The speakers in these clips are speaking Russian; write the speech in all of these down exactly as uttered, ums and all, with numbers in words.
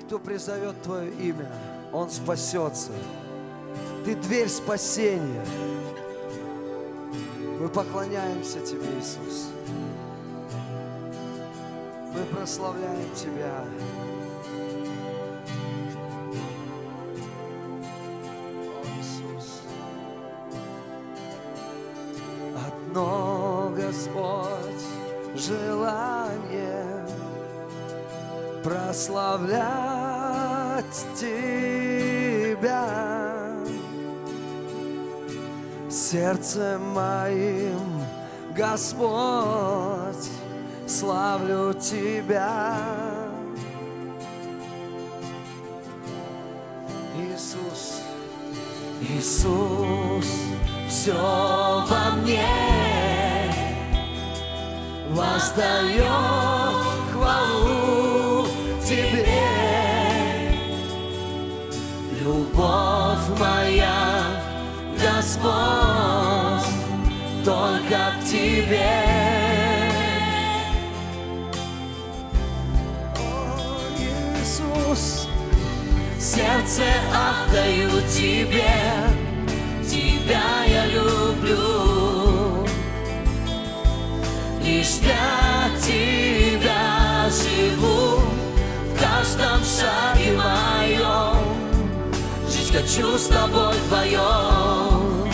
кто призовет Твое имя, он спасется. Ты дверь спасения. Мы поклоняемся Тебе, Иисус. Мы прославляем Тебя. О, Иисус. Одно, Господь, желание прославлять Тебя. Сердцем моим, Господь, славлю Тебя. Иисус, Иисус, все во мне воздает хвалу Тебе. Любовь моя, Господь, только к Тебе. О, Иисус, сердце отдаю Тебе, Тебя я люблю. Лишь для Тебя живу, в каждом шаге моем жить хочу с Тобой вдвоем.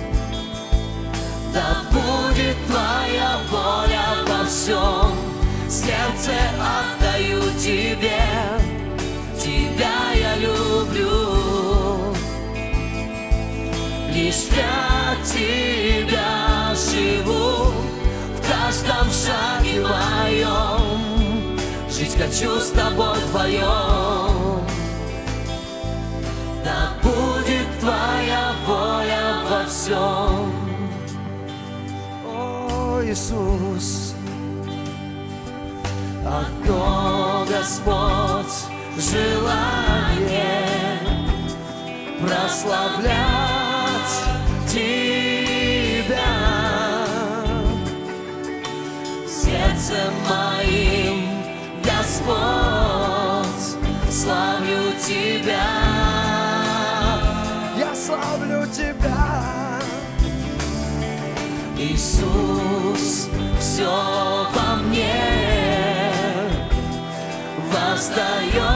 Да будет Твоя воля во всем. Сердце отдаю Тебе, Тебя я люблю. Лишь для Тебя живу, в каждом шаге моем жить хочу с Тобой вдвоем. Да будет Твоя воля во всем. О, Иисус, одно, Господь, желание прославлять Тебя. Сердцем моим, Господь, славлю Тебя. Я славлю Тебя. Иисус, все во мне воздает